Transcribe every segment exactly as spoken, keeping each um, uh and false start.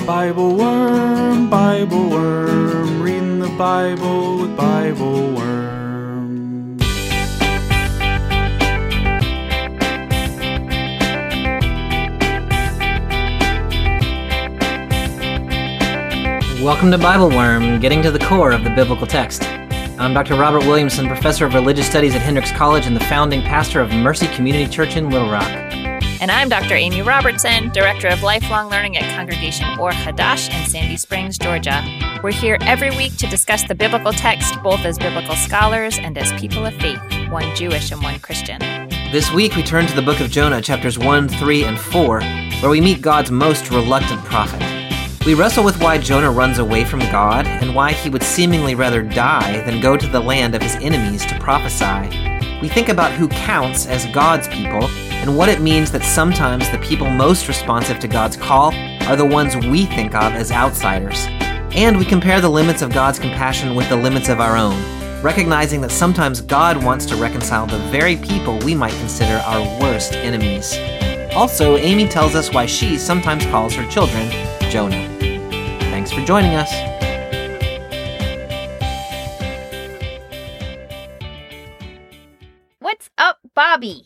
Bible Worm, Bible Worm, reading the Bible with Bible Worm. Welcome to Bible Worm, getting to the core of the biblical text. I'm Doctor Robert Williamson, professor of religious studies at Hendrix College and the founding pastor of Mercy Community Church in Little Rock. And I'm Doctor Amy Robertson, Director of Lifelong Learning at Congregation Or Hadash in Sandy Springs, Georgia. We're here every week to discuss the biblical text, both as biblical scholars and as people of faith, one Jewish and one Christian. This week we turn to the book of Jonah, chapters one, three, and four, where we meet God's most reluctant prophet. We wrestle with why Jonah runs away from God and why he would seemingly rather die than go to the land of his enemies to prophesy. We think about who counts as God's people and what it means that sometimes the people most responsive to God's call are the ones we think of as outsiders. And we compare the limits of God's compassion with the limits of our own, recognizing that sometimes God wants to reconcile the very people we might consider our worst enemies. Also, Amy tells us why she sometimes calls her children Jonah. Thanks for joining us. What's up, Bobby?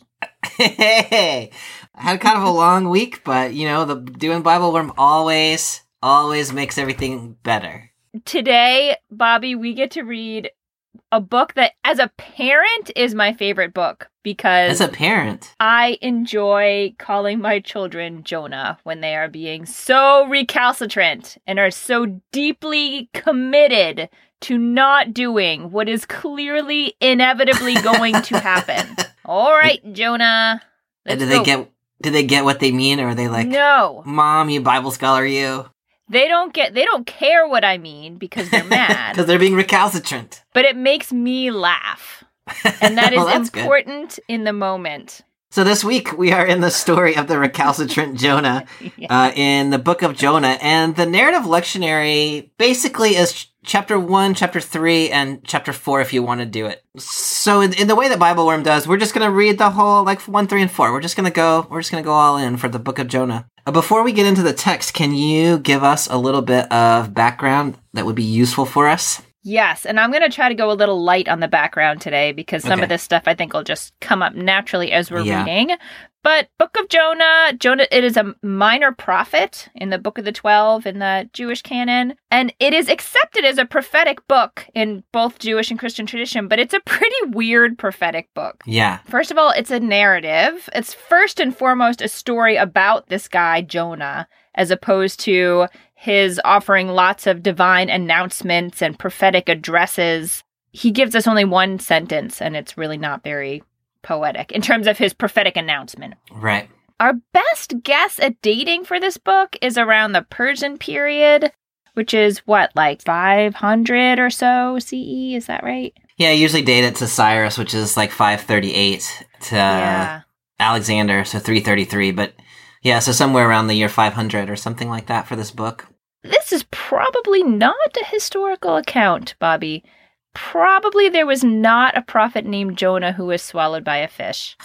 Hey, I had kind of a long week, but you know, the doing Bible Worm always, always makes everything better. Today, Bobby, we get to read a book that, as a parent, is my favorite book because as a parent, I enjoy calling my children Jonah when they are being so recalcitrant and are so deeply committed to not doing what is clearly inevitably going to happen. All right, Jonah. Let's do they go. get? Do they get what they mean, or are they like, no, Mom, you Bible scholar, you? They don't get. They don't care what I mean because they're mad. Because they're being recalcitrant. But it makes me laugh, and that is well, important good. in the moment. So this week we are in the story of the recalcitrant Jonah yeah. uh, in the book of Jonah, and the narrative lectionary basically is ch- chapter one, chapter three, and chapter four if you want to do it. So in, in the way that Bible Worm does, we're just going to read the whole, like, one, three, and four. We're just going to go, we're just going to go all in for the book of Jonah. Uh, before we get into the text, can you give us a little bit of background that would be useful for us? Yes, and I'm going to try to go a little light on the background today because some okay. of this stuff I think will just come up naturally as we're yeah. reading. But Book of Jonah, Jonah, it is a minor prophet in the Book of the Twelve in the Jewish canon, and it is accepted as a prophetic book in both Jewish and Christian tradition, but it's a pretty weird prophetic book. Yeah. First of all, it's a narrative. It's first and foremost a story about this guy, Jonah, as opposed to his offering lots of divine announcements and prophetic addresses. He gives us only one sentence, and it's really not very poetic in terms of his prophetic announcement. Right. Our best guess at dating for this book is around the Persian period, which is what, like five hundred or so C E? Is that right? Yeah, I usually date it to Cyrus, which is like five thirty-eight, to yeah. Alexander, so three thirty-three. But yeah, so somewhere around the year five hundred or something like that for this book. This is probably not a historical account, Bobby. Probably there was not a prophet named Jonah who was swallowed by a fish.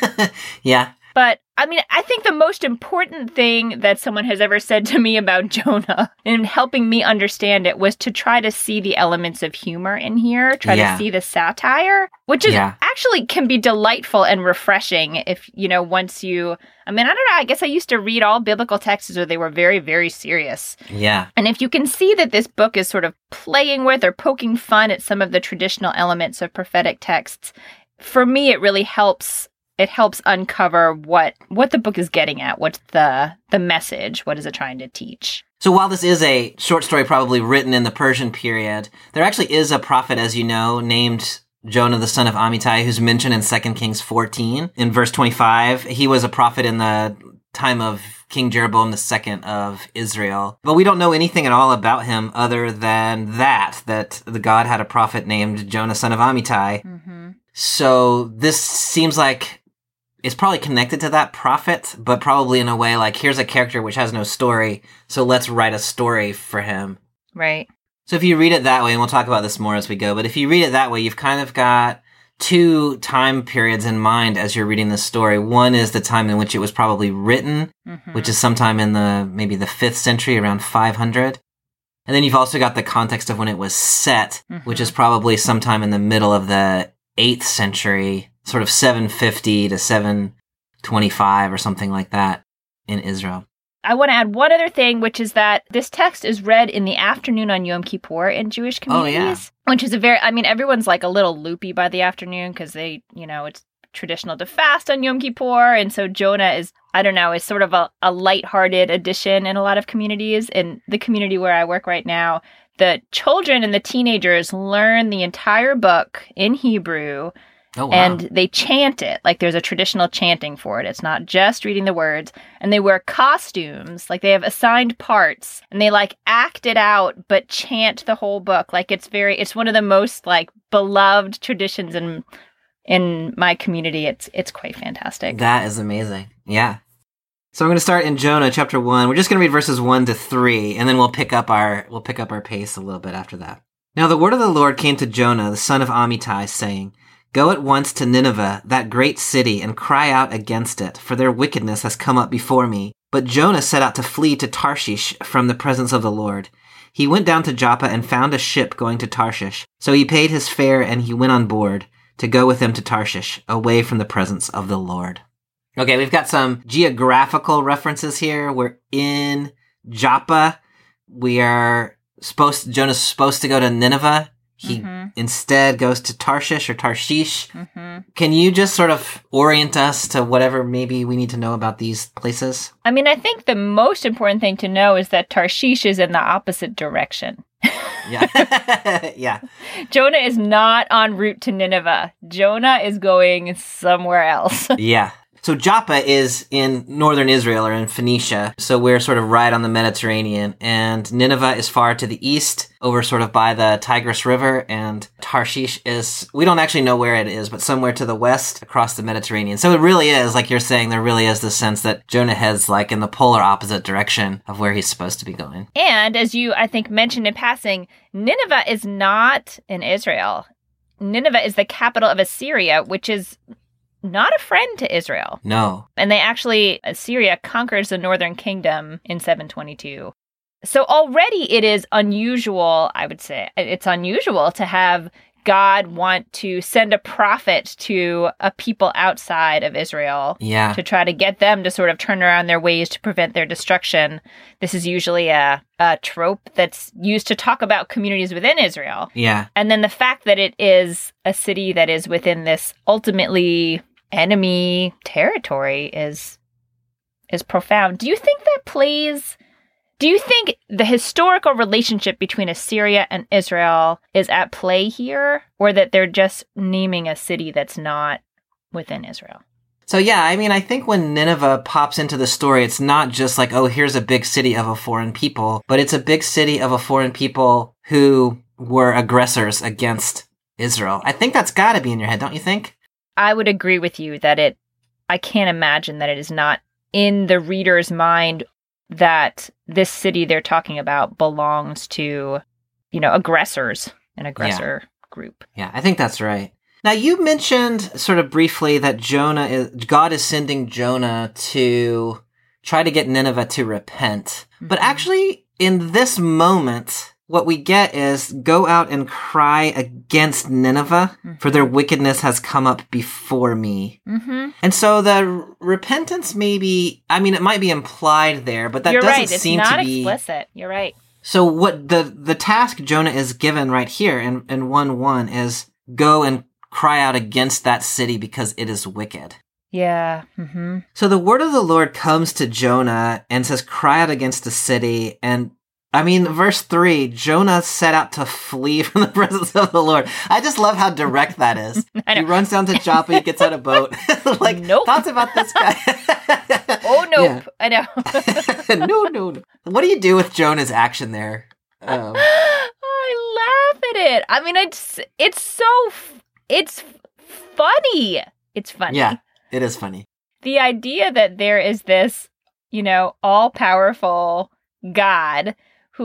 Yeah. But, I mean, I think the most important thing that someone has ever said to me about Jonah in helping me understand it was to try to see the elements of humor in here, try yeah. to see the satire, which is yeah. actually can be delightful and refreshing if, you know, once you, I mean, I don't know, I guess I used to read all biblical texts where they were very, very serious. Yeah. And if you can see that this book is sort of playing with or poking fun at some of the traditional elements of prophetic texts, for me, it really helps It helps uncover what what the book is getting at. What's the the message? What is it trying to teach? So while this is a short story probably written in the Persian period, there actually is a prophet, as you know, named Jonah the son of Amittai, who's mentioned in Second Kings fourteen. In verse twenty-five, he was a prophet in the time of King Jeroboam the second of Israel. But we don't know anything at all about him other than that, that the God had a prophet named Jonah son of Amittai. Mm-hmm. So this seems like it's probably connected to that prophet, but probably in a way like, here's a character which has no story, so let's write a story for him. Right. So if you read it that way, and we'll talk about this more as we go, but if you read it that way, you've kind of got two time periods in mind as you're reading this story. One is the time in which it was probably written, Mm-hmm. which is sometime in the maybe the fifth century, around five hundred. And then you've also got the context of when it was set, Mhm. which is probably sometime in the middle of the eighth century, sort of seven fifty to seven twenty-five or something like that in Israel. I want to add one other thing, which is that this text is read in the afternoon on Yom Kippur in Jewish Oh, yeah. communities, which is a very, I mean, everyone's like a little loopy by the afternoon because they, you know, it's traditional to fast on Yom Kippur. And so Jonah is, I don't know, is sort of a, a lighthearted addition in a lot of communities. In the community where I work right now, the children and the teenagers learn the entire book in Hebrew. Oh, wow. And they chant it. Like there's a traditional chanting for it. It's not just reading the words. And they wear costumes. Like they have assigned parts. And they like act it out, but chant the whole book. Like it's very, it's one of the most like beloved traditions in in my community. It's it's quite fantastic. That is amazing. Yeah. So I'm going to start in Jonah chapter one. We're just going to read verses one to three, and then we'll pick up our we'll pick up our pace a little bit after that. Now the word of the Lord came to Jonah, the son of Amittai, saying, "Go at once to Nineveh, that great city, and cry out against it, for their wickedness has come up before me." But Jonah set out to flee to Tarshish from the presence of the Lord. He went down to Joppa and found a ship going to Tarshish. So he paid his fare and he went on board to go with them to Tarshish, away from the presence of the Lord. Okay, we've got some geographical references here. We're in Joppa. We are supposed, Jonah's supposed to go to Nineveh. He Mm-hmm. instead goes to Tarshish or Tarshish. Mm-hmm. Can you just sort of orient us to whatever maybe we need to know about these places? I mean, I think the most important thing to know is that Tarshish is in the opposite direction. Yeah. Yeah. Jonah is not en route to Nineveh. Jonah is going somewhere else. Yeah. So Joppa is in northern Israel or in Phoenicia. So we're sort of right on the Mediterranean. And Nineveh is far to the east, over sort of by the Tigris River. And Tarshish is, we don't actually know where it is, but somewhere to the west across the Mediterranean. So it really is, like you're saying, there really is this sense that Jonah heads like in the polar opposite direction of where he's supposed to be going. And as you, I think, mentioned in passing, Nineveh is not in Israel. Nineveh is the capital of Assyria, which is not a friend to Israel. No. And they actually, Assyria conquers the northern kingdom in seven twenty-two. So already it is unusual, I would say, it's unusual to have God want to send a prophet to a people outside of Israel Yeah. to try to get them to sort of turn around their ways to prevent their destruction. This is usually a, a trope that's used to talk about communities within Israel. Yeah. And then the fact that it is a city that is within this ultimately enemy territory is is profound. Do you think that plays... Do you think the historical relationship between Assyria and Israel is at play here, or that they're just naming a city that's not within Israel? So yeah, I mean, I think when Nineveh pops into the story, it's not just like, oh, here's a big city of a foreign people, but it's a big city of a foreign people who were aggressors against Israel. I think that's got to be in your head, don't you think? I would agree with you that it, I can't imagine that it is not in the reader's mind that this city they're talking about belongs to, you know, aggressors, an aggressor group. Yeah, I think that's right. Now, you mentioned sort of briefly that Jonah is, God is sending Jonah to try to get Nineveh to repent. But actually, in this moment, what we get is go out and cry against Nineveh, Mm-hmm. for their wickedness has come up before me. Mm-hmm. And so the r- repentance maybe, I mean, it might be implied there, but that You're doesn't right. It's seem not to be... explicit. You're right. So what the, the task Jonah is given right here in, in one one is go and cry out against that city because it is wicked. Yeah. Mm-hmm. So the word of the Lord comes to Jonah and says, cry out against the city. And I mean, verse three, Jonah set out to flee from the presence of the Lord. I just love how direct that is. I know. He runs down to Joppa, he gets out a boat. Like, Nope. thoughts about this guy? Oh, nope. I know. Yeah. no, no, no. What do you do with Jonah's action there? Um, I laugh at it. I mean, it's it's so f- it's funny. It's funny. yeah, it is funny. The idea that there is this, you know, all-powerful God who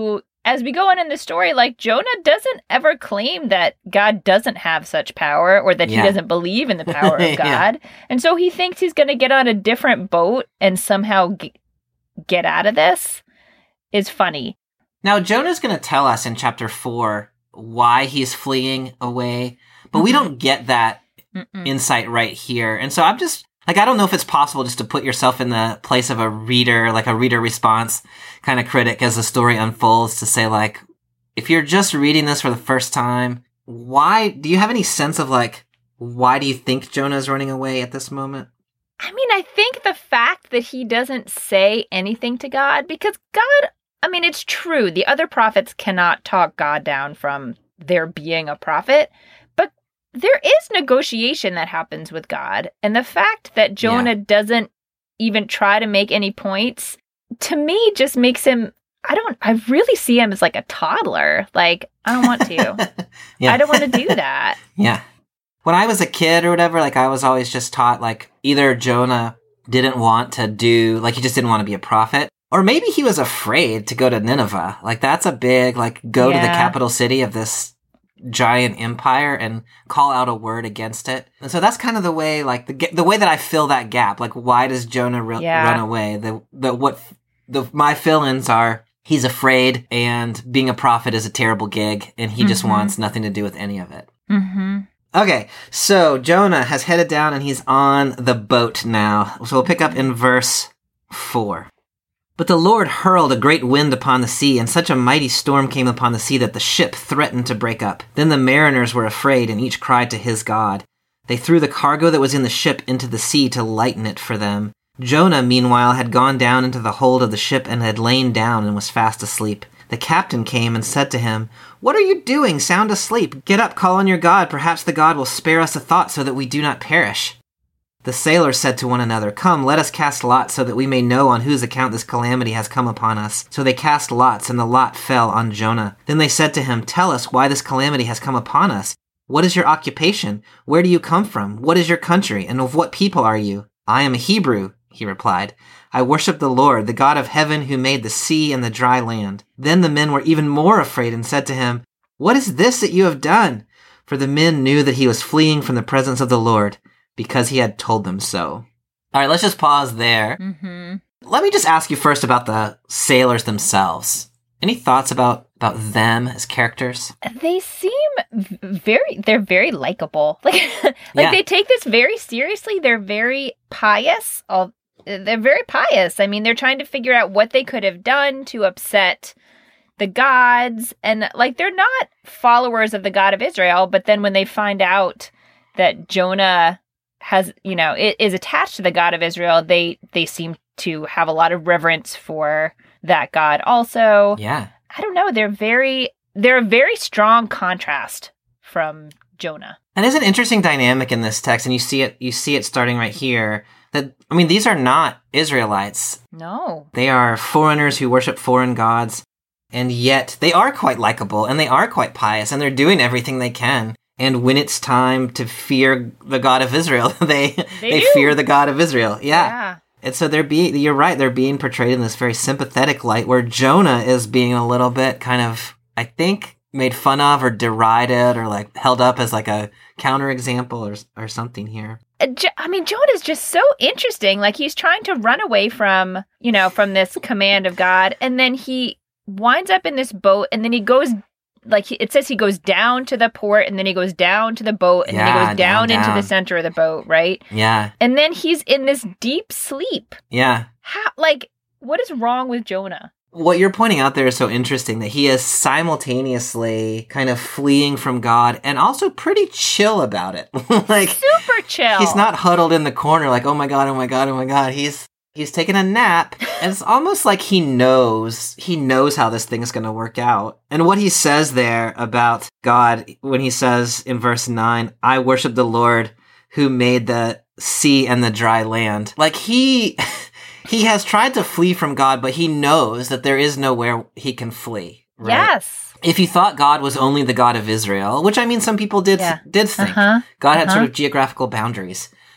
as we go on in the story, like Jonah doesn't ever claim that God doesn't have such power or that Yeah. he doesn't believe in the power of Yeah. God. And so he thinks he's going to get on a different boat and somehow g- get out of this is funny. Now, Jonah's going to tell us in chapter four why he's fleeing away, but we don't get that Mm-mm. insight right here. And so I'm just, like, I don't know if it's possible just to put yourself in the place of a reader, like a reader response kind of critic as the story unfolds to say, like, if you're just reading this for the first time, why, do you have any sense of, like, why do you think Jonah's running away at this moment? I mean, I think the fact that he doesn't say anything to God, because God, I mean, it's true. The other prophets cannot talk God down from there being a prophet, but there is negotiation that happens with God. And the fact that Jonah Yeah. doesn't even try to make any points, to me, just makes him, I don't, I really see him as like a toddler. Like, I don't want to. Yeah. I don't want to do that. Yeah. When I was a kid or whatever, like, I was always just taught, like, either Jonah didn't want to do, like, he just didn't want to be a prophet, or maybe he was afraid to go to Nineveh. Like, that's a big, like, go to the Yeah. capital city of this giant empire and call out a word against it. And so that's kind of the way, like, the ga- the way that I fill that gap. Like, why does Jonah ru- Yeah. run away? The, the, what, the, my fill-ins are, he's afraid and being a prophet is a terrible gig and he just Mhm. wants nothing to do with any of it. Mm-hmm. Okay, so Jonah has headed down and he's on the boat now. So we'll pick up in verse four. But the Lord hurled a great wind upon the sea, and such a mighty storm came upon the sea that the ship threatened to break up. Then the mariners were afraid, and each cried to his God. They threw the cargo that was in the ship into the sea to lighten it for them. Jonah, meanwhile, had gone down into the hold of the ship and had lain down and was fast asleep. The captain came and said to him, "What are you doing, sound asleep? Get up, call on your God. Perhaps the God will spare us a thought so that we do not perish." The sailors said to one another, "Come, let us cast lots so that we may know on whose account this calamity has come upon us." So they cast lots, and the lot fell on Jonah. Then they said to him, "Tell us why this calamity has come upon us. What is your occupation? Where do you come from? What is your country? And of what people are you?" "I am a Hebrew," he replied. "I worship the Lord, the God of heaven, who made the sea and the dry land." Then the men were even more afraid and said to him, "What is this that you have done?" For the men knew that he was fleeing from the presence of the Lord, because he had told them so. All right, let's just pause there. Mm-hmm. Let me just ask you first about the sailors themselves. Any thoughts about, about them as characters? They seem v- very, they're very likable. Like, like Yeah. they take this very seriously. They're very pious. All, they're very pious. I mean, they're trying to figure out what they could have done to upset the gods. And like, they're not followers of the God of Israel. But then when they find out that Jonah has, you know, it is attached to the God of Israel, they, they seem to have a lot of reverence for that God also. Yeah. I don't know. They're very, they're a very strong contrast from Jonah. And there's an interesting dynamic in this text, and you see it, you see it starting right here, that, I mean, these are not Israelites. No. They are foreigners who worship foreign gods, and yet they are quite likable, and they are quite pious, and they're doing everything they can. And when it's time to fear the God of Israel, they They they, do. fear the God of Israel. Yeah. Yeah. And so they're being, you're right, they're being portrayed in this very sympathetic light, where Jonah is being a little bit kind of, I think, made fun of or derided or like held up as like a counterexample or or something here. Uh, Jo- I mean, Jonah's just so interesting. Like, he's trying to run away from, you know, from this command of God. And then he winds up in this boat, and then he goes, like, he, it says he goes down to the port, and then he goes down to the boat, and then he Yeah, goes down, down, into down. the center of the boat, right? Yeah, And then he's in this deep sleep. yeah. How, like, what is wrong with Jonah? What you're pointing out there is so interesting, that he is simultaneously kind of fleeing from God and also pretty chill about it. Like, Super chill. he's not huddled in the corner like, oh my God, oh my God, oh my God. He's he's taking a nap. And it's almost like he knows, he knows how this thing is going to work out. And what he says there about God, when he says in verse nine, I worship the Lord who made the sea and the dry land. Like, he... He has tried to flee from God, but he knows that there is nowhere he can flee. Right? Yes. If he thought God was only the God of Israel, which I mean, some people did Yeah. did think, Uh-huh. God had Uh-huh. sort of geographical boundaries.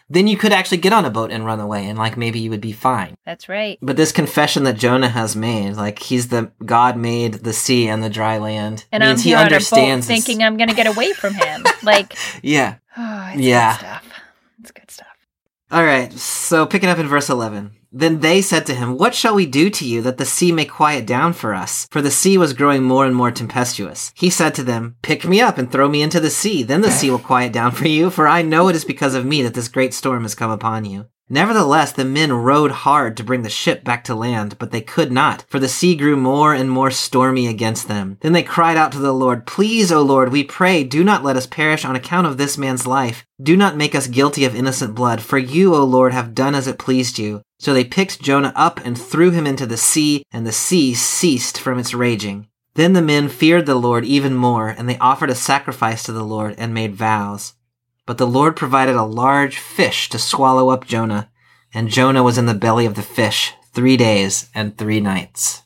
then you could actually get on a boat and run away, and like maybe you would be fine. That's right. But this confession that Jonah has made, like he's the God made the sea and the dry land, and means I'm he here understands on a boat thinking I'm going to get away from him. Like, yeah, oh, it's yeah, good stuff. It's good stuff. All right, so picking up in verse eleven. Then they said to him, "What shall we do to you that the sea may quiet down for us?" For the sea was growing more and more tempestuous. He said to them, "Pick me up and throw me into the sea. Then the sea will quiet down for you, for I know it is because of me that this great storm has come upon you." Nevertheless, the men rowed hard to bring the ship back to land, but they could not, for the sea grew more and more stormy against them. Then they cried out to the Lord, "Please, O Lord, we pray, do not let us perish on account of this man's life. Do not make us guilty of innocent blood, for you, O Lord, have done as it pleased you." So they picked Jonah up and threw him into the sea, and the sea ceased from its raging. Then the men feared the Lord even more, and they offered a sacrifice to the Lord and made vows. But the Lord provided a large fish to swallow up Jonah, and Jonah was in the belly of the fish three days and three nights.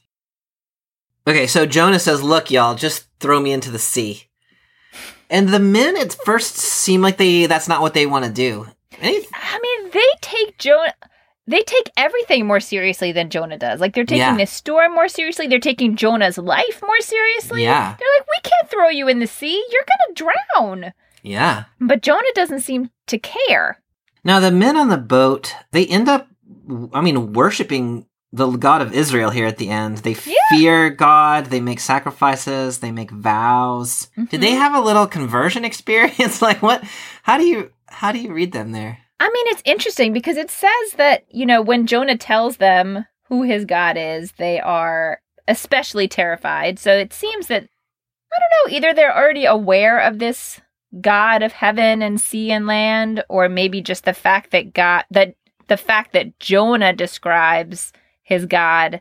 Okay, so Jonah says, "Look, y'all, just throw me into the sea." And the men at first seem like they that's not what they want to do. Any- I mean, they take Jonah... They take everything more seriously than Jonah does. Like, they're taking Yeah. this storm more seriously. They're taking Jonah's life more seriously. Yeah. They're like, we can't throw you in the sea. You're going to drown. Yeah. But Jonah doesn't seem to care. Now, the men on the boat, they end up, I mean, worshiping the God of Israel here at the end. They Yeah. fear God, they make sacrifices, they make vows. Mm-hmm. Did they have a little conversion experience? Like, what, how do you, how do you read them there? I mean, it's interesting because it says that, you know, when Jonah tells them who his God is, they are especially terrified. So it seems that, I don't know, either they're already aware of this God of heaven and sea and land, or maybe just the fact that God, that the fact that Jonah describes his God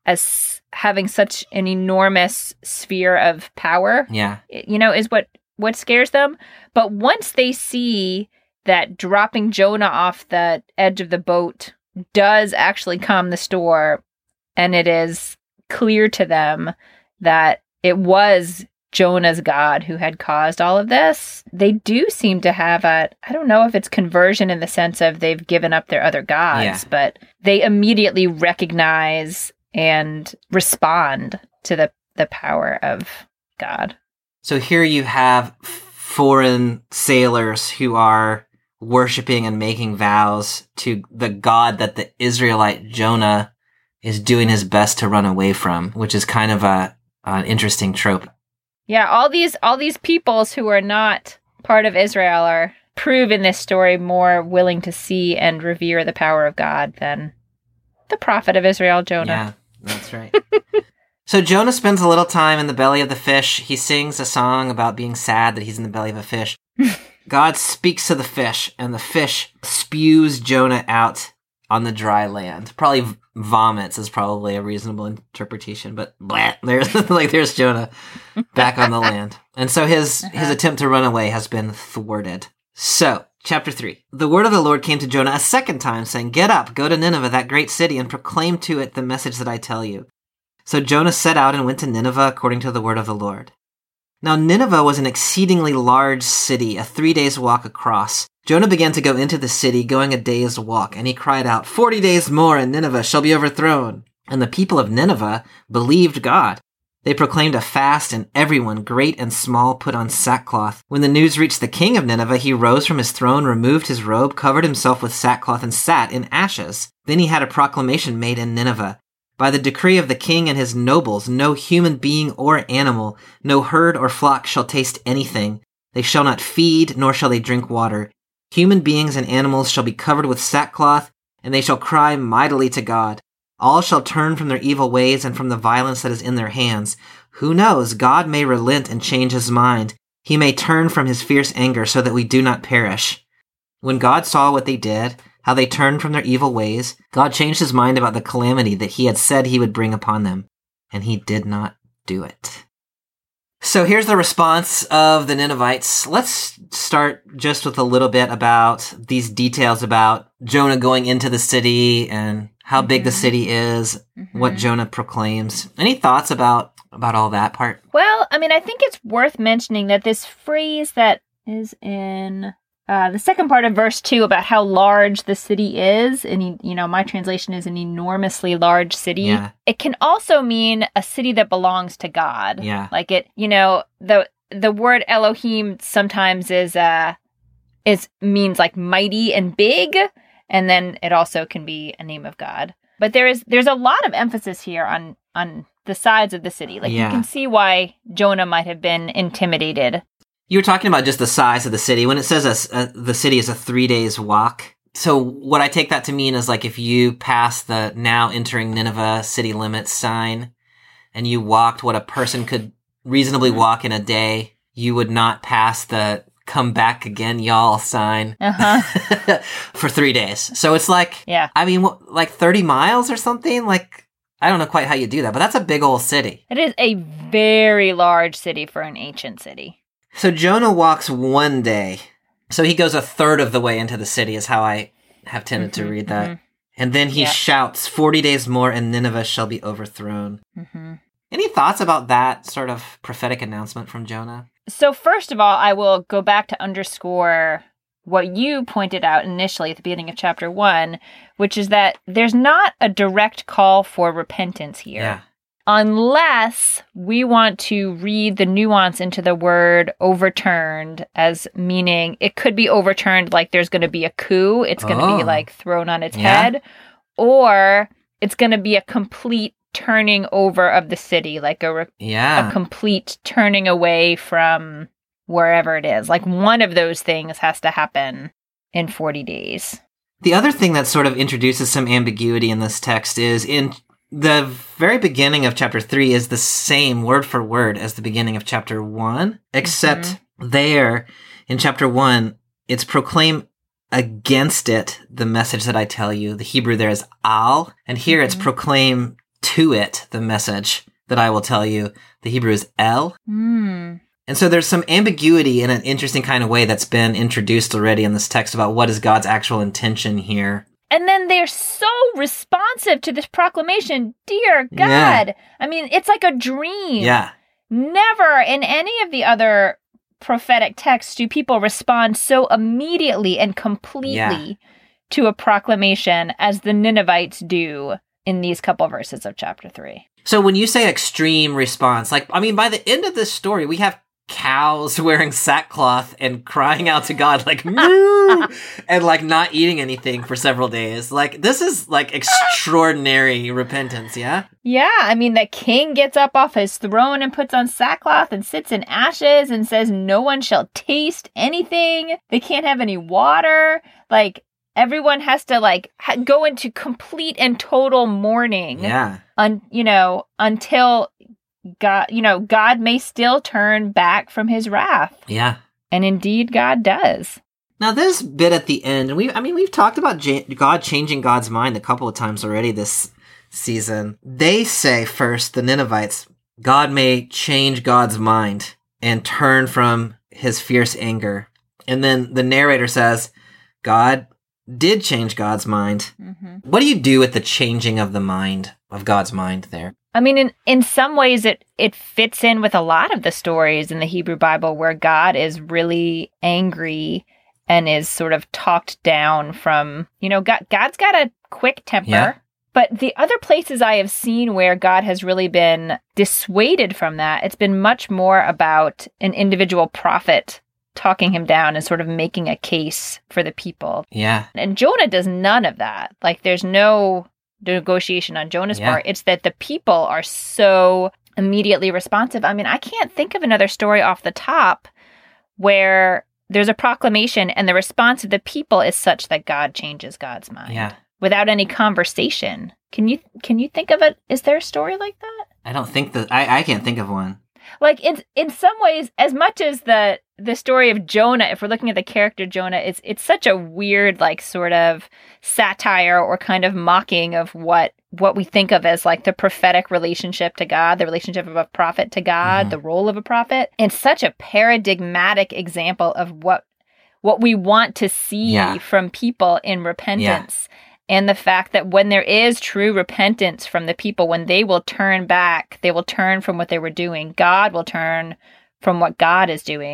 as having such an enormous sphere of power, Yeah. you know, is what, what scares them. But once they see that dropping Jonah off the edge of the boat does actually calm the storm, and it is clear to them that it was Jonah's God who had caused all of this, they do seem to have a, I don't know if it's conversion in the sense of they've given up their other gods, Yeah. but they immediately recognize and respond to the, the power of God. So here you have foreign sailors who are worshiping and making vows to the God that the Israelite Jonah is doing his best to run away from, which is kind of a an interesting trope. Yeah, all these all these peoples who are not part of Israel are prove in this story more willing to see and revere the power of God than the prophet of Israel, Jonah. Yeah, that's right. So Jonah spends a little time in the belly of the fish. He sings a song about being sad that he's in the belly of a fish. God speaks to the fish, and the fish spews Jonah out on the dry land. Probably v- vomits is probably a reasonable interpretation, but blah, there's like there's Jonah back on the land. And so his his attempt to run away has been thwarted. So, chapter three. The word of the Lord came to Jonah a second time, saying, "Get up, go to Nineveh, that great city, and proclaim to it the message that I tell you." So Jonah set out and went to Nineveh according to the word of the Lord. Now Nineveh was an exceedingly large city, a three days' walk across. Jonah began to go into the city, going a day's walk, and he cried out, "Forty days more, and Nineveh shall be overthrown." And the people of Nineveh believed God. They proclaimed a fast, and everyone, great and small, put on sackcloth. When the news reached the king of Nineveh, he rose from his throne, removed his robe, covered himself with sackcloth, and sat in ashes. Then he had a proclamation made in Nineveh. By the decree of the king and his nobles, no human being or animal, no herd or flock shall taste anything. They shall not feed, nor shall they drink water. Human beings and animals shall be covered with sackcloth, and they shall cry mightily to God. All shall turn from their evil ways and from the violence that is in their hands. Who knows? God may relent and change his mind. He may turn from his fierce anger so that we do not perish. When God saw what they did, how they turned from their evil ways, God changed his mind about the calamity that he had said he would bring upon them, and he did not do it. So here's the response of the Ninevites. Let's start just with a little bit about these details about Jonah going into the city and how mm-hmm. big the city is, mm-hmm. what Jonah proclaims. Any thoughts about, about all that part? Well, I mean, I think it's worth mentioning that this phrase that is in... uh, the second part of verse two about how large the city is, and you know, my translation is an enormously large city. Yeah. It can also mean a city that belongs to God. Yeah. Like it, you know, the the word Elohim sometimes is uh is means like mighty and big, and then it also can be a name of God. But there is there's a lot of emphasis here on on the sides of the city. Like Yeah. you can see why Jonah might have been intimidated. You were talking about just the size of the city. When it says a, a, the city is a three days walk, so what I take that to mean is like if you pass the now entering Nineveh city limits sign and you walked what a person could reasonably walk in a day, you would not pass the come back again, y'all sign Uh-huh. for three days. So it's like, Yeah. I mean, what, like thirty miles or something? Like, I don't know quite how you do that, but that's a big old city. It is a very large city for an ancient city. So Jonah walks one day. So he goes a third of the way into the city is how I have tended Mm-hmm, to read that. mm-hmm. And then he Yeah. shouts, forty days more and Nineveh shall be overthrown. Mm-hmm. Any thoughts about that sort of prophetic announcement from Jonah? So first of all, I will go back to underscore what you pointed out initially at the beginning of chapter one, which is that there's not a direct call for repentance here. Yeah. Unless we want to read the nuance into the word overturned as meaning it could be overturned like there's going to be a coup, it's going to Oh. be like thrown on its Yeah. head, or it's going to be a complete turning over of the city, like a, re- Yeah. a complete turning away from wherever it is. Like one of those things has to happen in forty days. The other thing that sort of introduces some ambiguity in this text is in the very beginning of chapter three is the same word for word as the beginning of chapter one, except there in chapter one, it's proclaim against it the message that I tell you. The Hebrew there is al, and here it's proclaim to it the message that I will tell you. The Hebrew is el. Hmm. And so there's some ambiguity in an interesting kind of way that's been introduced already in this text about what is God's actual intention here. And then they're so responsive to this proclamation. Dear God. Yeah. I mean, it's like a dream. Yeah. Never in any of the other prophetic texts do people respond so immediately and completely Yeah. to a proclamation as the Ninevites do in these couple verses of chapter three. So when you say extreme response, like, I mean, by the end of this story, we have cows wearing sackcloth and crying out to God, like, moo, and like not eating anything for several days. Like, this is like extraordinary repentance, yeah? Yeah, I mean, the king gets up off his throne and puts on sackcloth and sits in ashes and says no one shall taste anything. They can't have any water. Like, everyone has to, like, ha- go into complete and total mourning. Yeah. Un- you know, until God, you know, God may still turn back from his wrath. Yeah. And indeed, God does. Now, this bit at the end, and we, I mean, we've talked about Ja- God changing God's mind a couple of times already this season. They say first, the Ninevites, God may change God's mind and turn from his fierce anger. And then the narrator says, God did change God's mind. Mm-hmm. What do you do with the changing of the mind, of God's mind there? I mean, in, in some ways, it, it fits in with a lot of the stories in the Hebrew Bible where God is really angry and is sort of talked down from, you know, God, God's got a quick temper. Yeah. But the other places I have seen where God has really been dissuaded from that, it's been much more about an individual prophet talking him down and sort of making a case for the people. Yeah. And Jonah does none of that. Like, there's no negotiation on Jonah's Yeah. part. It's that the people are so immediately responsive. I mean, I can't think of another story off the top where there's a proclamation and the response of the people is such that God changes God's mind. Yeah. Without any conversation. Can you can you think of it? Is there a story like that? I don't think that, I, I can't think of one. Like, it's in some ways, as much as the the story of Jonah, if we're looking at the character Jonah, it's it's such a weird, like, sort of satire or kind of mocking of what what we think of as like the prophetic relationship to God, the relationship of a prophet to God, Mhm. the role of a prophet. It's such a paradigmatic example of what what we want to see Yeah. from people in repentance. And the fact that when there is true repentance from the people, when they will turn back, they will turn from what they were doing. God will turn from what God is doing.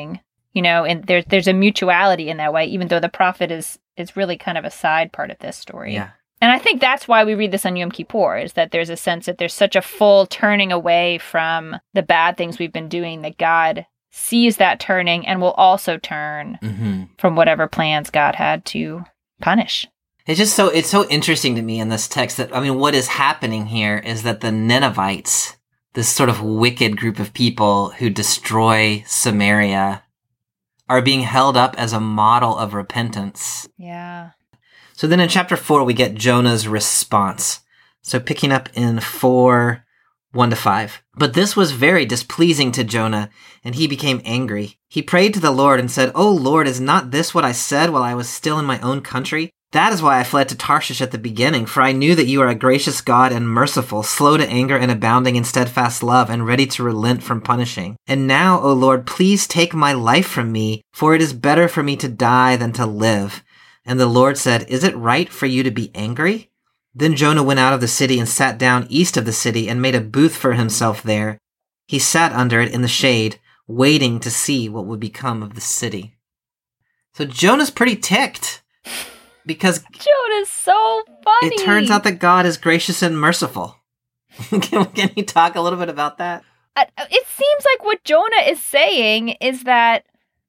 You know, and there's there's a mutuality in that way, even though the prophet is is really kind of a side part of this story. Yeah. And I think that's why we read this on Yom Kippur, is that there's a sense that there's such a full turning away from the bad things we've been doing, that God sees that turning and will also turn Mm-hmm. from whatever plans God had to punish. It's just so, it's so interesting to me in this text that, I mean, what is happening here is that the Ninevites, this sort of wicked group of people who destroy Samaria, are being held up as a model of repentance. Yeah. So then in chapter four, we get Jonah's response. So picking up in four, one to five. But this was very displeasing to Jonah, and he became angry. He prayed to the Lord and said, "O Lord, is not this what I said while I was still in my own country? That is why I fled to Tarshish at the beginning, for I knew that you are a gracious God and merciful, slow to anger and abounding in steadfast love, and ready to relent from punishing. And now, O Lord, please take my life from me, for it is better for me to die than to live." And the Lord said, "Is it right for you to be angry?" Then Jonah went out of the city and sat down east of the city and made a booth for himself there. He sat under it in the shade, waiting to see what would become of the city. So Jonah's pretty ticked, because Jonah's so funny. it turns out that God is gracious and merciful. can, can you talk a little bit about that? Uh, It seems like what Jonah is saying is that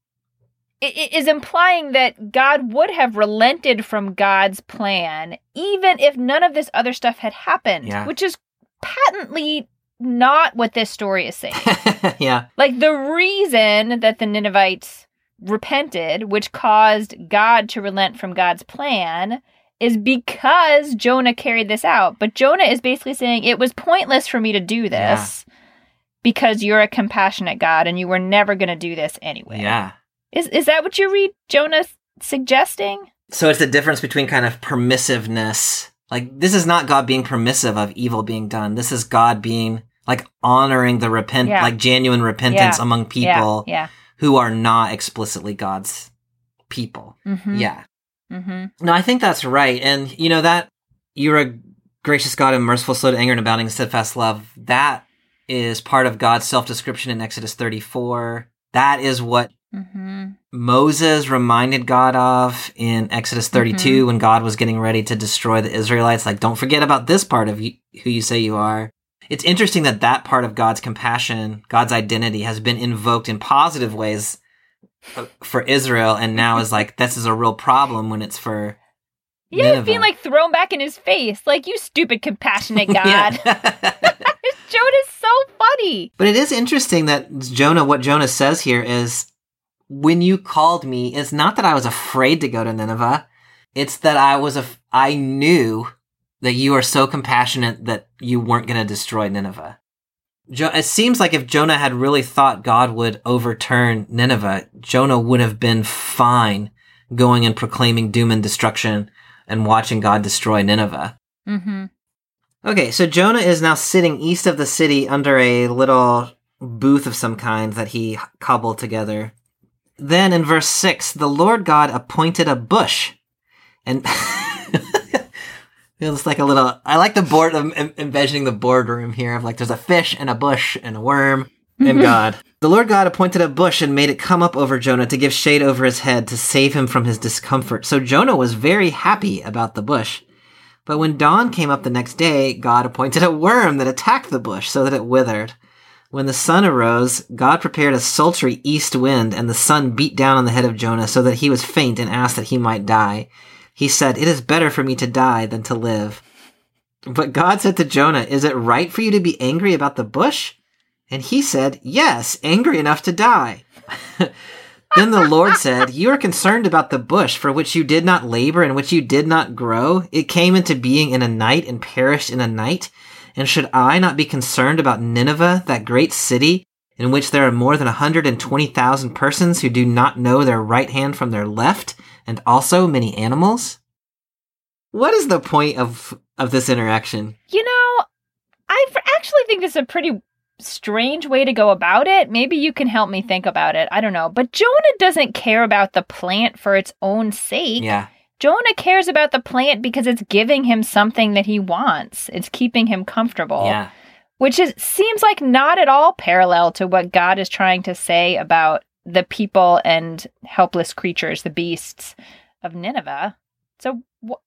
it it is implying that God would have relented from God's plan, even if none of this other stuff had happened, Yeah. which is patently not what this story is saying. Yeah. Like, the reason that the Ninevites repented, which caused God to relent from God's plan, is because Jonah carried this out. But Jonah is basically saying, it was pointless for me to do this because you're a compassionate God and you were never going to do this anyway. Yeah. Is is that what you read Jonah suggesting? So it's the difference between kind of permissiveness. Like, this is not God being permissive of evil being done. This is God being, like, honoring the repent, Yeah. like, genuine repentance Yeah. among people Yeah. who are not explicitly God's people. Yeah. Mm-hmm. Yeah. Mm-hmm. No, I think that's right. And, you know, that you're a gracious God and merciful, slow to anger and abounding in steadfast love, that is part of God's self-description in Exodus thirty-four. That is what Mm-hmm. Moses reminded God of in Exodus thirty-two Mhm. when God was getting ready to destroy the Israelites. Like, don't forget about this part of you, who you say you are. It's interesting that that part of God's compassion, God's identity, has been invoked in positive ways for Israel, and now is like, this is a real problem when it's for Yeah, Nineveh. it's being like thrown back in his face. Like, you stupid compassionate God. Yeah. Jonah's so funny. But it is interesting that Jonah, what Jonah says here is, when you called me, it's not that I was afraid to go to Nineveh. It's that I was, a, I knew that you are so compassionate that you weren't going to destroy Nineveh. Jo- it seems like if Jonah had really thought God would overturn Nineveh, Jonah would have been fine going and proclaiming doom and destruction and watching God destroy Nineveh. Mm-hmm. Okay, so Jonah is now sitting east of the city under a little booth of some kind that he cobbled together. Then in verse six, the Lord God appointed a bush. And it's like a little, I like the board, I'm envisioning the boardroom here of like, there's a fish and a bush and a worm and God. The Lord God appointed a bush and made it come up over Jonah to give shade over his head to save him from his discomfort. So Jonah was very happy about the bush. But when dawn came up the next day, God appointed a worm that attacked the bush so that it withered. When the sun arose, God prepared a sultry east wind, and the sun beat down on the head of Jonah so that he was faint and asked that he might die. He said, "It is better for me to die than to live." But God said to Jonah, "Is it right for you to be angry about the bush?" And he said, "Yes, angry enough to die." Then the Lord said, "You are concerned about the bush for which you did not labor and which you did not grow. It came into being in a night and perished in a night. And should I not be concerned about Nineveh, that great city, in which there are more than one hundred twenty thousand persons who do not know their right hand from their left, and also many animals?" What is the point of, of this interaction? You know, I actually think this is a pretty strange way to go about it. Maybe you can help me think about it. I don't know. But Jonah doesn't care about the plant for its own sake. Yeah. Jonah cares about the plant because it's giving him something that he wants. It's keeping him comfortable. Yeah. Which is seems like not at all parallel to what God is trying to say about the people and helpless creatures, the beasts of Nineveh. So,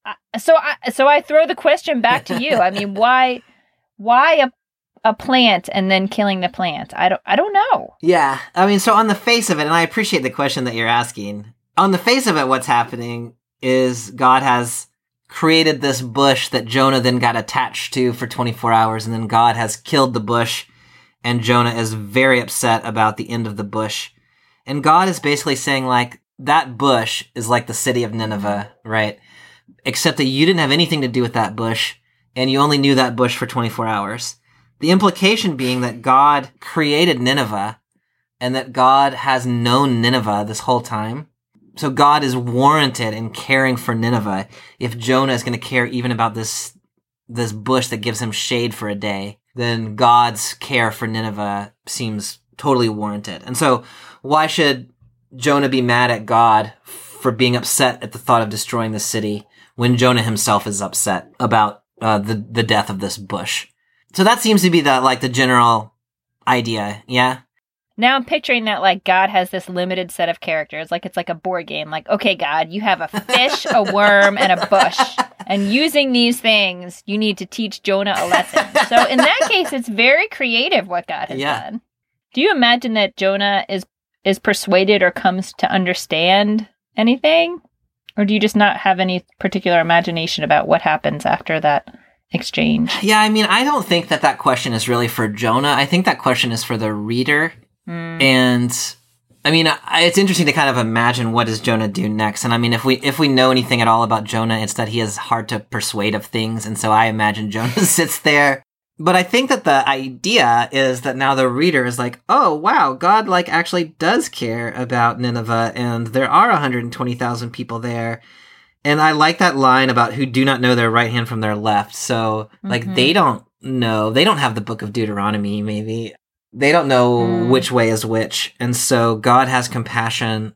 so I, so I throw the question back to you. I mean, why, why a, a plant and then killing the plant? I don't, I don't know. Yeah. I mean, so on the face of it, and I appreciate the question that you're asking, on the face of it, what's happening is God has created this bush that Jonah then got attached to for twenty-four hours, and then God has killed the bush, and Jonah is very upset about the end of the bush. And God is basically saying, like, that bush is like the city of Nineveh, right? Except that you didn't have anything to do with that bush, and you only knew that bush for twenty-four hours. The implication being that God created Nineveh, and that God has known Nineveh this whole time. So God is warranted in caring for Nineveh if Jonah is going to care even about this this bush that gives him shade for a day. Then God's care for Nineveh seems totally warranted. And so why should Jonah be mad at God for being upset at the thought of destroying the city when Jonah himself is upset about uh, the the death of this bush? So that seems to be the like the general idea, yeah? Now I'm picturing that, like, God has this limited set of characters, like it's like a board game. Like, okay, God, you have a fish, a worm, and a bush. And using these things, you need to teach Jonah a lesson. So in that case, it's very creative what God has yeah. done. Do you imagine that Jonah is is persuaded or comes to understand anything? Or do you just not have any particular imagination about what happens after that exchange? Yeah, I mean, I don't think that that question is really for Jonah. I think that question is for the reader. Mm. And I mean, I, it's interesting to kind of imagine what does Jonah do next. And I mean, if we if we know anything at all about Jonah, it's that he is hard to persuade of things. And so I imagine Jonah sits there. But I think that the idea is that now the reader is like, oh, wow, God like actually does care about Nineveh, and there are one hundred twenty thousand people there. And I like that line about who do not know their right hand from their left. So like mm-hmm. they don't know, they don't have the book of Deuteronomy, maybe. They don't know mm. which way is which. And so God has compassion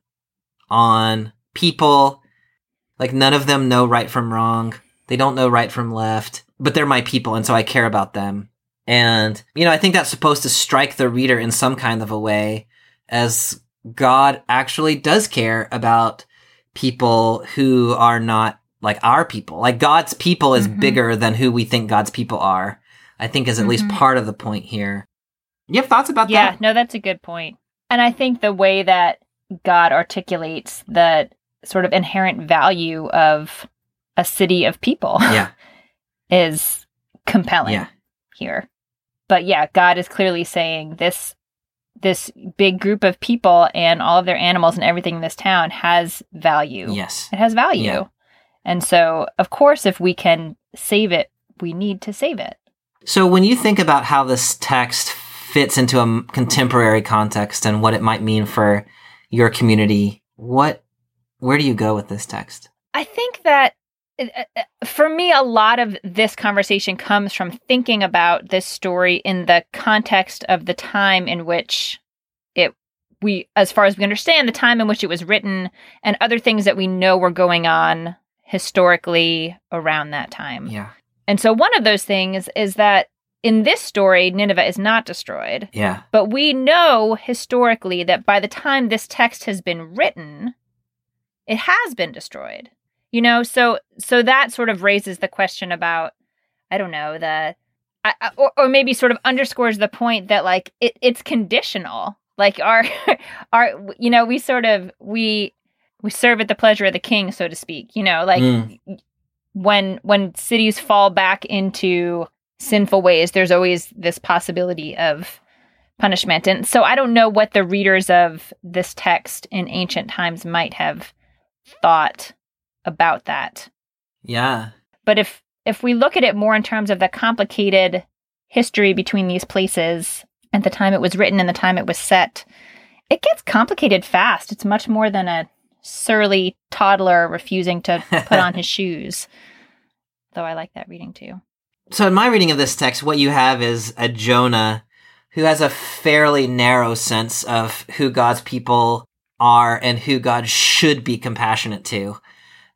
on people. Like none of them know right from wrong. They don't know right from left, but they're my people. And so I care about them. And, you know, I think that's supposed to strike the reader in some kind of a way, as God actually does care about people who are not like our people. Like God's people is mm-hmm. bigger than who we think God's people are, I think is at mm-hmm. least part of the point here. You have thoughts about yeah, that? Yeah, no, that's a good point. And I think the way that God articulates the sort of inherent value of a city of people yeah. is compelling yeah. here. But yeah, God is clearly saying this this big group of people and all of their animals and everything in this town has value. Yes. It has value. Yeah. And so, of course, if we can save it, we need to save it. So when you think about how this text fits into a contemporary context and what it might mean for your community, what, where do you go with this text? I think that for me, a lot of this conversation comes from thinking about this story in the context of the time in which it, we, as far as we understand, the time in which it was written and other things that we know were going on historically around that time. Yeah. And so one of those things is that in this story, Nineveh is not destroyed. Yeah. But we know historically that by the time this text has been written, it has been destroyed. You know, so so that sort of raises the question about, I don't know, the, I, or, or maybe sort of underscores the point that, like, it, it's conditional. Like, our, our, you know, we sort of, we, we serve at the pleasure of the king, so to speak. You know, like, mm. when when cities fall back into sinful ways, there's always this possibility of punishment. And so I don't know what the readers of this text in ancient times might have thought about that. Yeah. But if if we look at it more in terms of the complicated history between these places and the time it was written and the time it was set, it gets complicated fast. It's much more than a surly toddler refusing to put on his shoes. Though I like that reading too. So in my reading of this text, what you have is a Jonah who has a fairly narrow sense of who God's people are and who God should be compassionate to.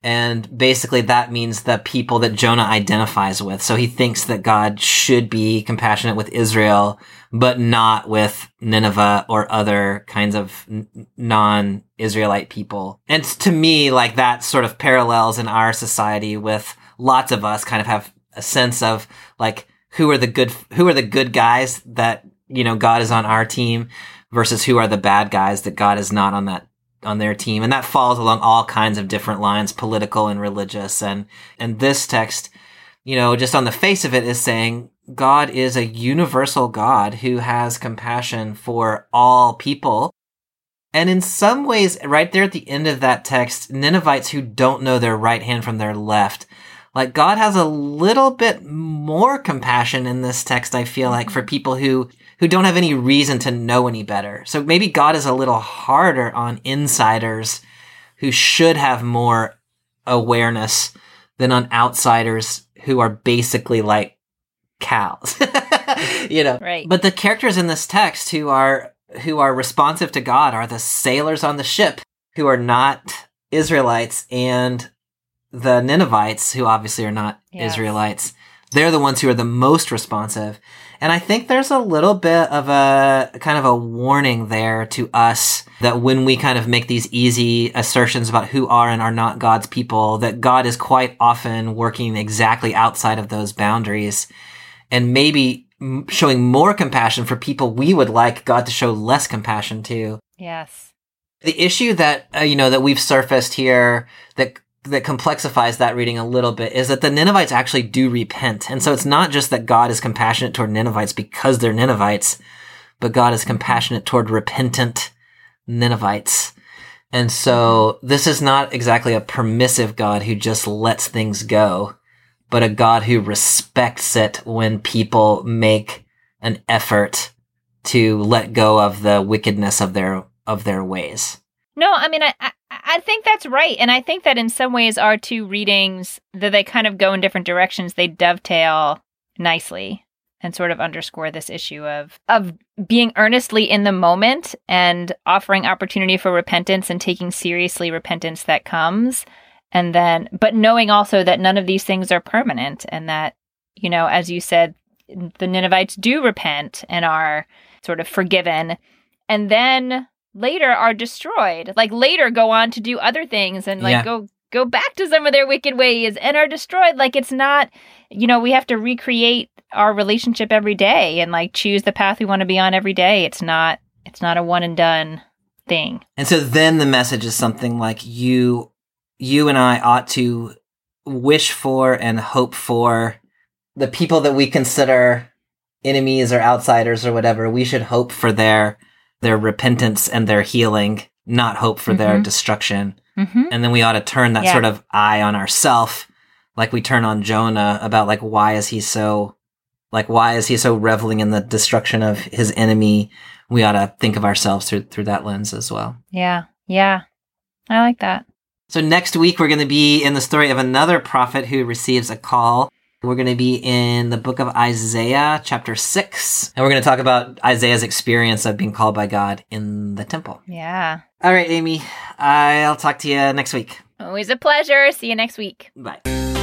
And basically that means the people that Jonah identifies with. So he thinks that God should be compassionate with Israel, but not with Nineveh or other kinds of n- non-Israelite people. And to me, like, that sort of parallels in our society with lots of us kind of have a sense of, like, who are the good, who are the good guys that, you know, God is on our team versus who are the bad guys that God is not on that on their team. And that falls along all kinds of different lines, political and religious. And, and this text, you know, just on the face of it is saying God is a universal God who has compassion for all people. And in some ways, right there at the end of that text, Ninevites who don't know their right hand from their left, like, God has a little bit more compassion in this text, I feel like, for people who who don't have any reason to know any better. So maybe God is a little harder on insiders who should have more awareness than on outsiders who are basically like cows, you know? Right. But the characters in this text who are, who are responsive to God are the sailors on the ship who are not Israelites, and the Ninevites, who obviously are not yes. Israelites. They're the ones who are the most responsive. And I think there's a little bit of a kind of a warning there to us that when we kind of make these easy assertions about who are and are not God's people, that God is quite often working exactly outside of those boundaries and maybe showing more compassion for people we would like God to show less compassion to. Yes. The issue that, uh, you know, that we've surfaced here that that complexifies that reading a little bit is that the Ninevites actually do repent. And so it's not just that God is compassionate toward Ninevites because they're Ninevites, but God is compassionate toward repentant Ninevites. And so this is not exactly a permissive God who just lets things go, but a God who respects it when people make an effort to let go of the wickedness of their, of their ways. No, I mean, I, I I think that's right. And I think that in some ways our two readings, that they kind of go in different directions, they dovetail nicely and sort of underscore this issue of of being earnestly in the moment and offering opportunity for repentance and taking seriously repentance that comes. And then, but knowing also that none of these things are permanent, and that, you know, as you said, the Ninevites do repent and are sort of forgiven. And then later are destroyed, like later go on to do other things and like yeah. go go back to some of their wicked ways and are destroyed. Like, it's not, you know, we have to recreate our relationship every day and like choose the path we want to be on every day. It's not, it's not a one and done thing. And so then the message is something like you, you and I ought to wish for and hope for the people that we consider enemies or outsiders or whatever. We should hope for their their repentance and their healing, not hope for mm-hmm. their destruction. Mm-hmm. And then we ought to turn that yeah. sort of eye on ourself, like we turn on Jonah about like, why is he so, like, why is he so reveling in the destruction of his enemy? We ought to think of ourselves through, through that lens as well. Yeah. Yeah. I like that. So next week, we're going to be in the story of another prophet who receives a call. We're going to be in the book of Isaiah, chapter six, and we're going to talk about Isaiah's experience of being called by God in the temple. Yeah. All right, Amy, I'll talk to you next week. Always a pleasure. See you next week. Bye.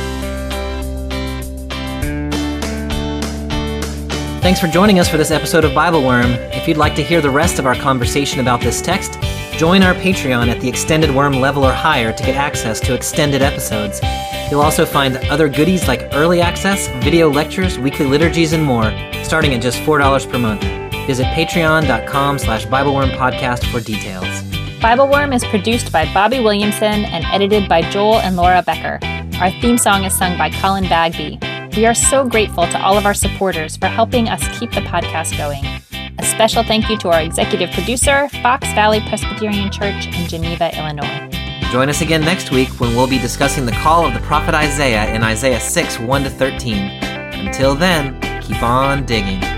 Thanks for joining us for this episode of Bible Worm. If you'd like to hear the rest of our conversation about this text, join our Patreon at the Extended Worm level or higher to get access to extended episodes. You'll also find other goodies like early access, video lectures, weekly liturgies, and more, starting at just four dollars per month. Visit patreon.com slash BibleWorm podcast for details. Bible Worm is produced by Bobby Williamson and edited by Joel and Laura Becker. Our theme song is sung by Colin Bagby. We are so grateful to all of our supporters for helping us keep the podcast going. A special thank you to our executive producer, Fox Valley Presbyterian Church in Geneva, Illinois. Join us again next week when we'll be discussing the call of the prophet Isaiah in Isaiah six, one to thirteen. Until then, keep on digging.